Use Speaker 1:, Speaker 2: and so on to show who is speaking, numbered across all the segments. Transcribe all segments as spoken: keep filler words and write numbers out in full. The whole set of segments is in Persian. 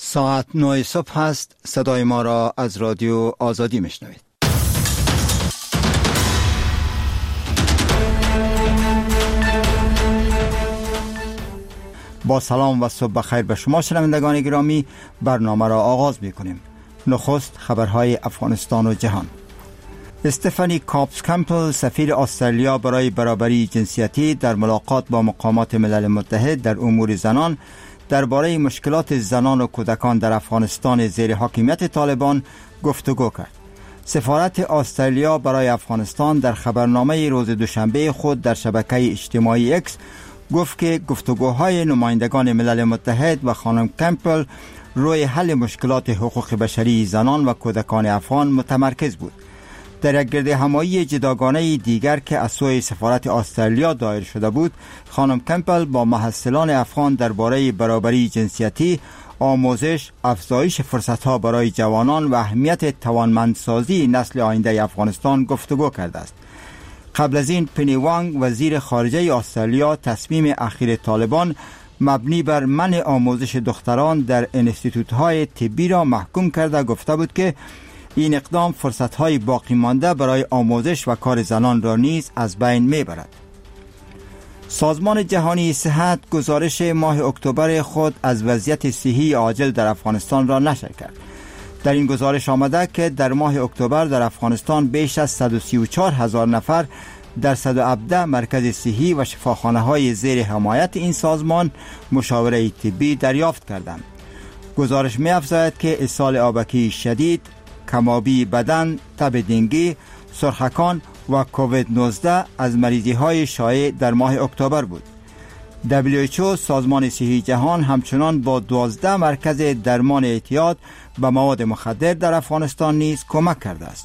Speaker 1: ساعت نه صبح است. صدای ما را از رادیو آزادی میشنوید. با سلام و صبح بخیر به شما شنوندگان گرامی، برنامه را آغاز میکنیم. نخست خبرهای افغانستان و جهان. استفانی کاپس کمپل، سفیر استرالیا برای برابری جنسیتی، در ملاقات با مقامات ملل متحد در امور زنان درباره مشکلات زنان و کودکان در افغانستان زیر حاکمیت طالبان گفتگو کرد. سفارت استرالیا برای افغانستان در خبرنامه روز دوشنبه خود در شبکه اجتماعی اکس گفت که گفتگوهای نمایندگان ملل متحد و خانم کمپل روی حل مشکلات حقوق بشری زنان و کودکان افغان متمرکز بود. در یک گردهمایی جداگانه دیگر که از سوی سفارت استرالیا دایر شده بود، خانم کمپل با محصلان افغان درباره برابری جنسیتی، آموزش، افزایش فرصت‌ها برای جوانان و اهمیت توانمندسازی نسل آینده افغانستان گفتگو کرده است. قبل از این پنی وانگ، وزیر خارجه استرالیا، تصمیم اخیر طالبان مبنی بر منع آموزش دختران در انستیتوت‌های طبی را محکوم کرده گفته بود که این اقدام فرصت‌های باقی مانده برای آموزش و کار زنان را نیز از بین می‌برد. سازمان جهانی صحت گزارش ماه اکتبر خود از وضعیت صحی عاجل در افغانستان را نشر کرد. در این گزارش آمده که در ماه اکتبر در افغانستان بیش از صد و سی و چهار هزار نفر در صد و هفده مرکز صحی و شفاخانه‌های زیر حمایت این سازمان مشاوره طبی دریافت کردند. گزارش می‌افزاید که اسهال آبکی شدید، کمابی بدن، تب دنگی، سرخکان و کووید نوزده از مریضی های شایع در ماه اکتبر بود. دبلیو اچ او، سازمان صحی جهان، همچنان با دوازده مرکز درمان اعتیاد به مواد مخدر در افغانستان نیز کمک کرده است.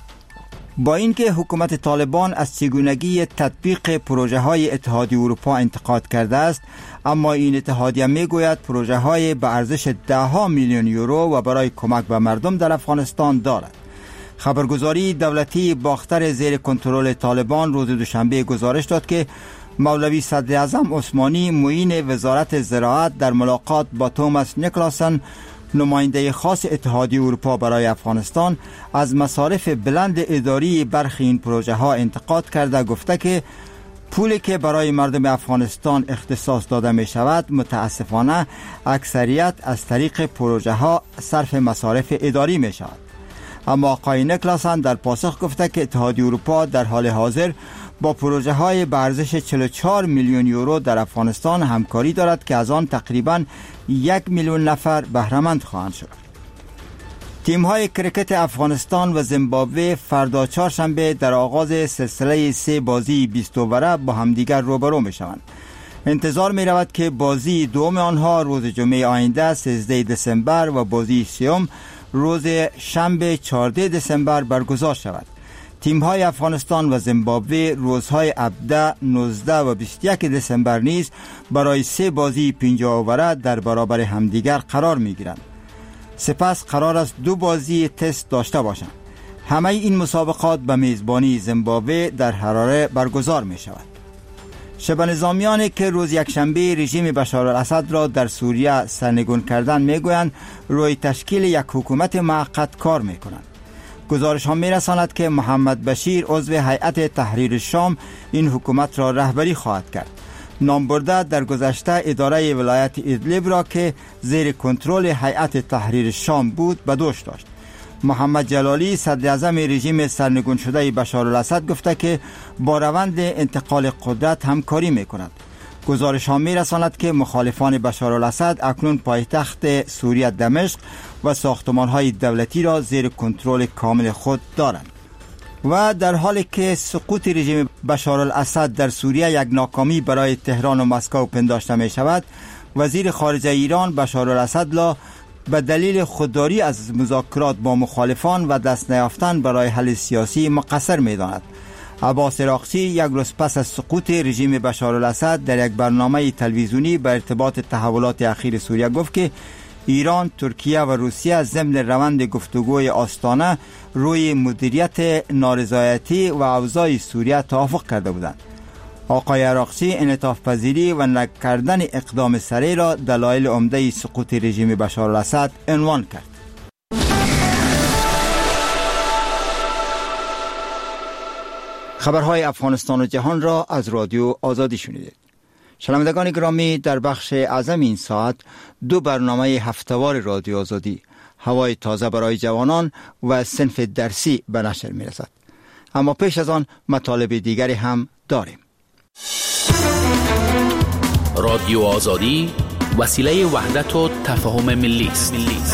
Speaker 1: با اینکه حکومت طالبان از چگونگی تطبیق پروژه های اتحادیه اروپا انتقاد کرده است، اما این اتحادیه می گوید پروژه های به ارزش ده ها میلیون یورو و برای کمک به مردم در افغانستان دارد. خبرگزاری دولتی باختر زیر کنترل طالبان روز دوشنبه گزارش داد که مولوی صدر اعظم عثمانی، معین وزارت زراعت، در ملاقات با توماس نیکلاسن، نماینده خاص اتحادیه اروپا برای افغانستان، از مصارف بلند اداری برخی این پروژه ها انتقاد کرده گفته که پولی که برای مردم افغانستان اختصاص داده می شود متاسفانه اکثریت از طریق پروژه ها صرف مصارف اداری می شود. اما آقای نیکلاسن در پاسخ گفته که اتحادیه اروپا در حال حاضر با پروژه های به ارزش چهل و چهار میلیون یورو در افغانستان همکاری دارد که از آن تقریباً یک میلیون نفر بهره‌مند خواهند شد. تیم های کرکت افغانستان و زیمبابوه فردا چهارشنبه در آغاز سلسله سه بازی بیست اووره با همدیگر روبرو می شوند. انتظار می رود که بازی دوم آنها روز جمعه آینده سیزده دسامبر و بازی سوم روز شنبه چهارده دسامبر برگزار شود. تیم های افغانستان و زیمبابوه روزهای هفده، نوزده و بیست و یک دسامبر نیز برای سه بازی پنجاه اووره در برابر همدیگر قرار می گیرند. سپس قرار است دو بازی تست داشته باشند. همه این مسابقات به میزبانی زیمبابوه در حراره برگزار می شود. شبه نظامیانی که روز یکشنبه رژیم بشار الاسد را در سوریه سرنگون کردند می گویند روی تشکیل یک حکومت موقت کار می کنند. گزارش ها می رساند که محمد بشیر، عضو هیئت تحریر شام، این حکومت را رهبری خواهد کرد. نامبرده در گذشته اداره ولایت ادلب را که زیر کنترل هیئت تحریر شام بود به دوش داشت. محمد جلالی، صدر اعظم رژیم سرنگون شده بشار الاسد، گفته که با روند انتقال قدرت همکاری می کند. گزارش ها می رساند که مخالفان بشار الاسد اکنون پایتخت سوریه دمشق و ساختمان های دولتی را زیر کنترل کامل خود دارند. و در حالی که سقوط رژیم بشار الاسد در سوریه یک ناکامی برای تهران و مسکو پنداشته می شود، وزیر خارجه ایران بشار الاسد را به دلیل خودداری از مذاکرات با مخالفان و دست نیافتن برای حل سیاسی مقصر می داند. عباس عراقچی یک روز پس از سقوط رژیم بشار الاسد در یک برنامه تلویزیونی به ارتباط تحولات اخیر سوریه گفت که ایران، ترکیه و روسیه ضمن روند گفتگوی آستانه روی مدیریت نارضایتی و اوضاع سوریه توافق کرده بودند. آقای عراقچی انعطاف پذیری و نکردن اقدام سریع را دلایل عمده سقوط رژیم بشار الاسد عنوان کرد. خبرهای افغانستان و جهان را از رادیو آزادی شنیدید. شنوندگان گرامی، در بخش اعظم این ساعت دو برنامه هفته‌وار رادیو آزادی، هوای تازه برای جوانان و صنف درسی به نشر می رسد. اما پیش از آن مطالب دیگری هم داریم.
Speaker 2: رادیو آزادی وسیله وحدت و تفاهم ملی است.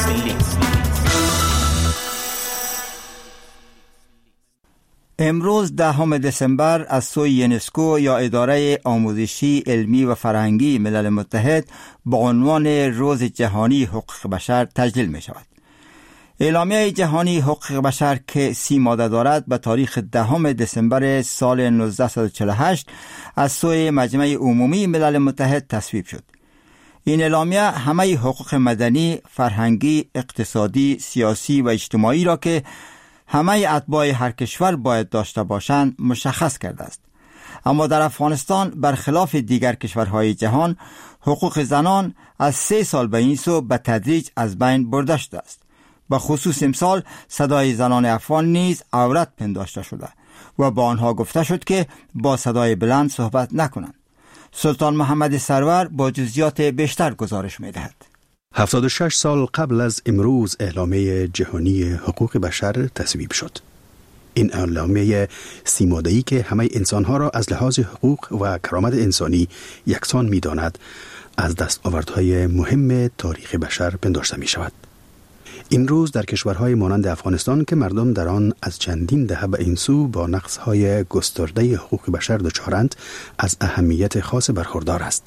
Speaker 1: امروز دهم دسامبر از سوی یونسکو یا اداره آموزشی، علمی و فرهنگی ملل متحد با عنوان روز جهانی حقوق بشر تجلیل می شود. اعلامیه جهانی حقوق بشر که سی ماده دارد به تاریخ دهم دسامبر سال نوزده و چهل و هشت از سوی مجمع عمومی ملل متحد تصویب شد. این اعلامیه همه حقوق مدنی، فرهنگی، اقتصادی، سیاسی و اجتماعی را که همه اتباع هر کشور باید داشته باشند مشخص کرده است. اما در افغانستان برخلاف دیگر کشورهای جهان حقوق زنان از سه سال به این سو به تدریج از بین برده شده است. به خصوص امسال صدای زنان افغان نیز عورت پنداشته شده و با آنها گفته شد که با صدای بلند صحبت نکنند. سلطان محمد سرور با جزئیات بیشتر گزارش می‌دهد.
Speaker 3: هفتاد و شش سال قبل از امروز اعلامیه جهانی حقوق بشر تصویب شد. این اعلامیه سی ماده‌ای که همه انسانها را از لحاظ حقوق و کرامت انسانی یکسان می‌داند، از دستاوردهای مهم تاریخ بشر پنداشته می‌شود. این روز در کشورهای مانند افغانستان که مردم در آن از چندین دهه به این سو با نقض‌های گسترده حقوق بشر دچارند، از اهمیت خاص برخوردار است.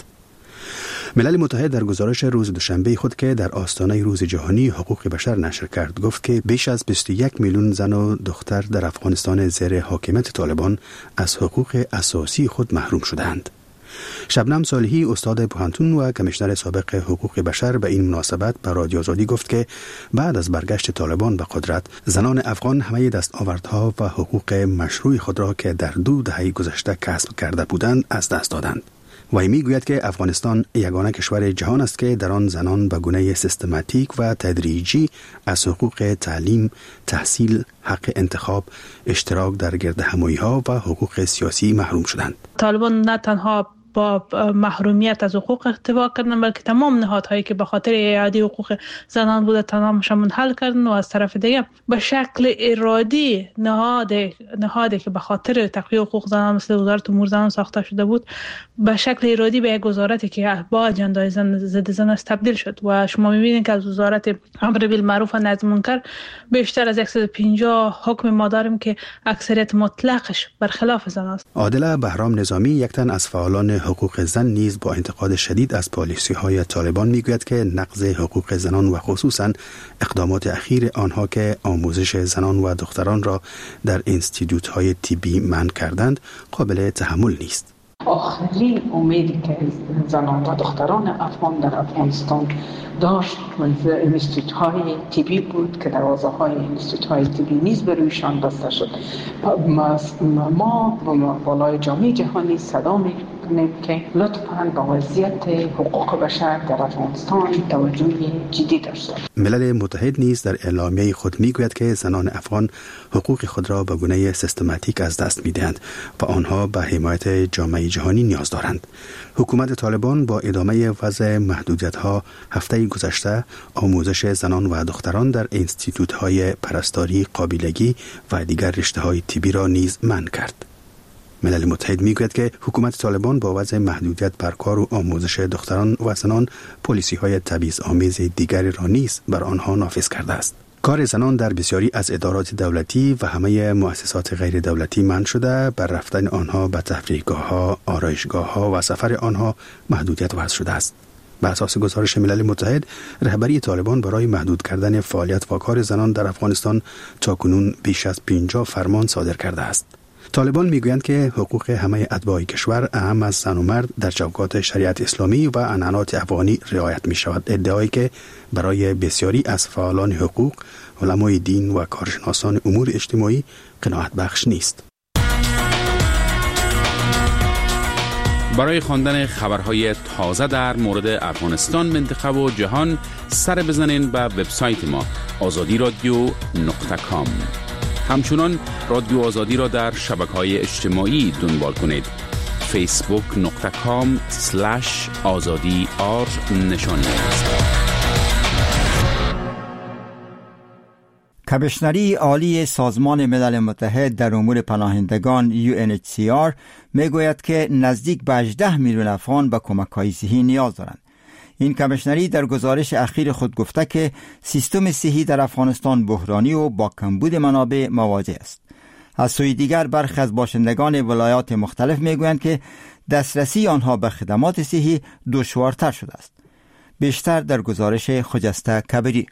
Speaker 3: ملل متحد در گزارش روز دوشنبه خود که در آستانه روز جهانی حقوق بشر نشر کرد گفت که بیش از بیست و یک میلیون زن و دختر در افغانستان زیر حاکمیت طالبان از حقوق اساسی خود محروم شدند. شبنم صالحی، استاد پوهنتون و کمیشنر سابق حقوق بشر، به این مناسبت به رادیو آزادی گفت که بعد از برگشت طالبان به قدرت، زنان افغان همه دستاوردها و حقوق مشروع خود را که در دو دهه گذشته کسب کرده بودند از دست دادند. و میگوید که افغانستان یگانه کشور جهان است که در آن زنان به گونه سیستماتیک و تدریجی از حقوق تعلیم، تحصیل، حق انتخاب، اشتراک در گردهمایی‌ها و حقوق سیاسی محروم شدند.
Speaker 4: طالبان نه تنها با محرومیت از حقوق اکتفا کردن، بلکه تمام نهادهایی که به خاطر اعاده حقوق زنان بوده تمامش منحل کردن و از طرف دیگه به شکل ارادی نهاد نهادی که به خاطر تقویت حقوق زنان مثل وزارت امور زنان ساخته شده بود به شکل ارادی به یک وزارتی که با اجندای زن ضد زن است تبدیل شد و شما می‌بینید که از وزارت امر بالمعروف و نهی عن المنکر بیشتر از صد و پنجاه حکم ما داریم که اکثریت مطلقش برخلاف زن است.
Speaker 3: عادل بهرام نظامی، یک تن از فعالان حقوق زن، نیز با انتقاد شدید از پالیسی‌های طالبان میگوید که نقض حقوق زنان و خصوصاً اقدامات اخیر آنها که آموزش زنان و دختران را در انستیتوت‌های طبی منع کردند قابل تحمل نیست.
Speaker 5: آخرین امیدی که زنان و دختران افغان در افغانستان داشت انستیتوت های طبی بود که دروازه های انستیتوت های طبی نیز به رویشان بسته شد. ما بالای جامعه جهانی صدا می‌کنیم که لطفاً با وضعیت حقوق بشر در افغانستان توجه جدی داشته باشند.
Speaker 3: ملل متحد نیز در اعلامیه خود میگوید که زنان افغان حقوق خود را به گونه سیستماتیک از دست میدهند و آنها به حمایت جامعه جهانی نیاز دارند. حکومت طالبان با ادامه وضع محدودیت‌ها هفته گذشته آموزش زنان و دختران در انستیتوت‌های پرستاری، قابلگی و دیگر رشته‌های طبی را نیز منع کرد. ملل متحد میگوید که حکومت طالبان با وضع محدودیت بر کار و آموزش دختران و زنان پالیسی‌های تبعیض‌آمیز دیگری را نیز بر آنها نافذ کرده است. کار زنان در بسیاری از ادارات دولتی و همه مؤسسات غیر دولتی منع شده، بر رفتن آنها به تفریحگاه‌ها، آرایشگاه‌ها و سفر آنها محدودیت وضع شده است. بر اساس گزارش ملل متحد، رهبری طالبان برای محدود کردن فعالیت و کار زنان در افغانستان تاکنون بیش از پنجاه فرمان صادر کرده است. طالبان میگویند که حقوق همه اتباع کشور، اهم از زن و مرد، در چوکات شریعت اسلامی و عنعنات افغانی رعایت می شود. ادعایی که برای بسیاری از فعالان حقوق، علمای دین و کارشناسان امور اجتماعی قناعت بخش نیست.
Speaker 2: برای خواندن خبرهای تازه در مورد افغانستان، منطقه و جهان سر بزنین به وبسایت ما آزادی رادیو نقطه کام. همچنان رادیو آزادی را در شبکه‌های اجتماعی دنبال کنید. فیسبوک نقطه کام سلش آزادی آر نشان است.
Speaker 1: کمیشنری عالی سازمان ملل متحد در امور پناهندگان یو ان اچ سی آر میگوید که نزدیک به هجده میلیون افغان به کمک‌های صحی نیاز دارند. این کمیشنری در گزارش اخیر خود گفته که سیستم صحی در افغانستان بحرانی و با کمبود منابع مواجه است. از سوی دیگر برخی از باشندگان ولایات مختلف میگویند که دسترسی آنها به خدمات صحی دشوارتر شده است. بیشتر در گزارش خجسته کبری.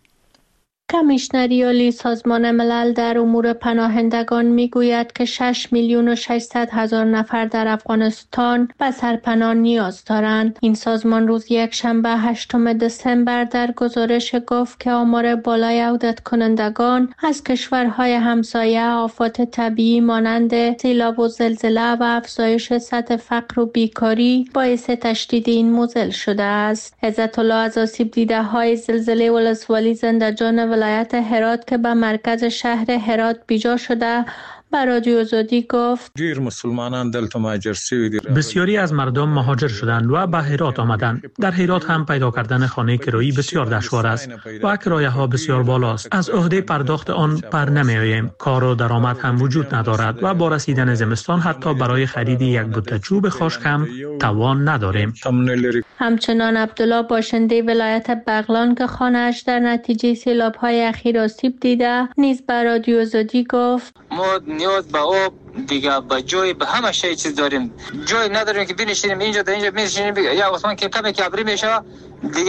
Speaker 6: کمیشنری عالی سازمان ملل در امور پناهندگان میگوید که شش میلیون و ششصد هزار نفر در افغانستان به سرپناه نیاز دارند. این سازمان روز یک شنبه هشتم دسامبر در گزارش گفت که آمار بالای عودت کنندگان از کشورهای همسایه آفات طبیعی مانند سیلاب و زلزله و افزایش سطح فقر و بیکاری باعث تشدید این معضل شده است. عزت الله از آسیب دیده های زلزله ولسوالی زندجان ولایت هرات که به مرکز شهر هرات بیجا شده به رادیو آزادی گفت
Speaker 7: دیر مسلمانان دلته مهاجر شوی دي.
Speaker 8: بسیاری از مردم مهاجر شدند و به هرات آمدند. در هرات هم پیدا کردن خانه کرایی بسیار دشوار است و کرایه ها بسیار بالاست. از عهده پرداخت آن پر نمی آییم. کار و درآمد هم وجود ندارد و با رسیدن زمستان حتی برای خرید یک بوته چوب خشک هم توان نداریم.
Speaker 6: همچنان عبدالله باشنده ولایت بغلان که خانه‌اش در نتیجه سیلاب‌های اخیر آسیب دیده نیز به رادیو آزادی گفت
Speaker 9: ما نیاز به آب دیگه به جای به همه شی چیز داریم. جای نداریم که بنشینیم اینجا در اینجا بنشینیم. یا آسمان که کمی که ابری میشه دیگه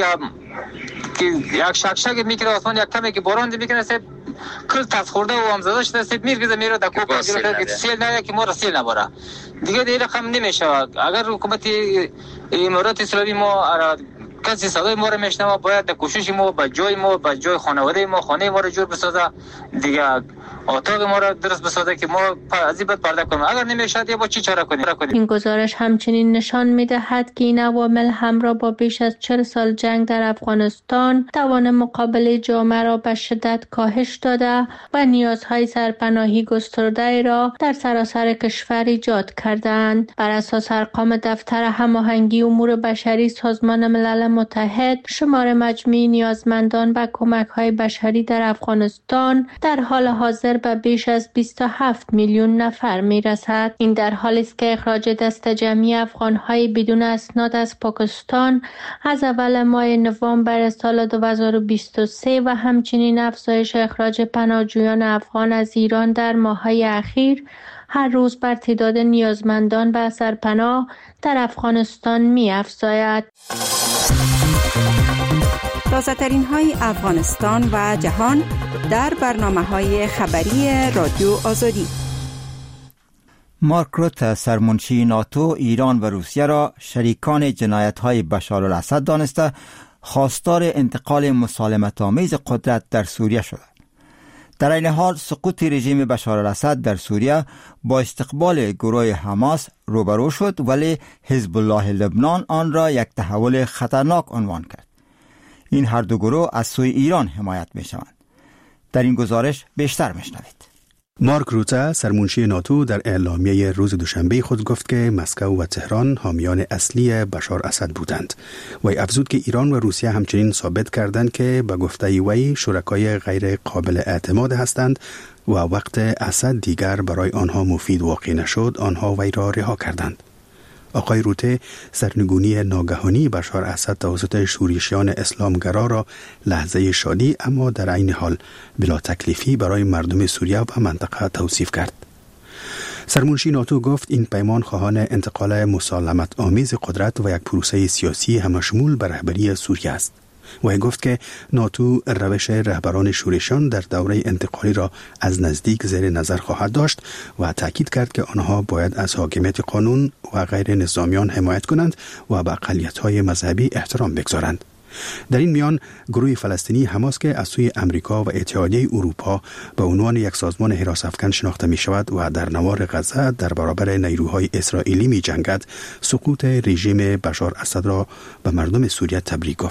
Speaker 9: که یک شک شک میکنه آسمان، یک کمی که باران میکنه سه کل تاس خورده و هم زده شده سه میرگزه میره در کوپا که سیل نه که ما را سیل نباره دیگه دیگه رقم نمیشه. اگر حکومت امارات اسلامی ما کسی صدای ما را میشنوه باید در کوشش ما به جای ما به جای خانواده ما خانه ما را جور بسازه دیگه اتاق ما را درست بسازه که ما از این بعد پرده کنیم. اگر نمیشه دیگه با چی چاره کنیم؟
Speaker 6: این گزارش همچنین نشان میدهد که این عوامل همراه با بیش از چهل سال جنگ در افغانستان توان مقابله جامعه را به شدت کاهش داده و نیازهای سرپناهی گسترده را در سراسر کشور ایجاد کردند. بر اساس ارقام دفتر هماهنگی امور بشری سازمان ملل متحد، شمار مجموعی نیازمندان به کمک‌های بشری در افغانستان در حال حاضر به بیش از بیست و هفت میلیون نفر میرسد. این در حالی است که اخراج دست جمعی افغان‌های بدون اسناد از پاکستان از اول ماه نوامبر سال دو هزار و بیست و سه و همچنین افزایش اخراج پناهجویان افغان از ایران در ماه‌های اخیر هر روز بر تعداد نیازمندان به سرپناه در افغانستان می‌افزاید.
Speaker 10: تازه‌ترین های افغانستان و جهان در برنامه‌های خبری رادیو آزادی.
Speaker 1: مارک روت سرمنشی ناتو ایران و روسیه را شریکان جنایت‌های بشار الاسد دانسته خواستار انتقال مسالمت‌آمیز قدرت در سوریه شد. در این حال سقوط رژیم بشار الاسد در سوریه با استقبال گروه حماس روبرو شد، ولی حزب الله لبنان آن را یک تحول خطرناک عنوان کرد. این هر دو گروه از سوی ایران حمایت می شوند. در این گزارش بیشتر می شنوید.
Speaker 3: مارک روته سرمنشی ناتو در اعلامیه روز دوشنبه خود گفت که مسکو و تهران حامیان اصلی بشار اسد بودند. وی افزود که ایران و روسیه همچنین ثابت کردند که به گفته وی شرکای غیر قابل اعتماد هستند و وقت اسد دیگر برای آنها مفید واقع نشد آنها وی را رها کردند. آقای روته سرنگونی ناگهانی بشار اسد توسط شورشیان اسلامگرا را لحظه شادی اما در عین حال بلا تکلیفی برای مردم سوریه و منطقه توصیف کرد. سرمنشی ناتو گفت این پیمان خواهان انتقال مسالمت آمیز قدرت و یک پروسه سیاسی همشمول به رهبری سوریه است. و گفت که ناتو روش رهبران شورشیان در دوره انتقالی را از نزدیک زیر نظر خواهد داشت و تاکید کرد که آنها باید از حاکمیت قانون و غیر نظامیان حمایت کنند و به اقلیت‌های مذهبی احترام بگذارند. در این میان گروه فلسطینی حماس که از سوی امریکا و اتحادیه اروپا به عنوان یک سازمان حراس افکن شناخته می شود و در نوار غزه در برابر نیروهای اسرائیلی می جنگد، سقوط رژیم بشار اسد را به مردم سوریه تبریک گفت.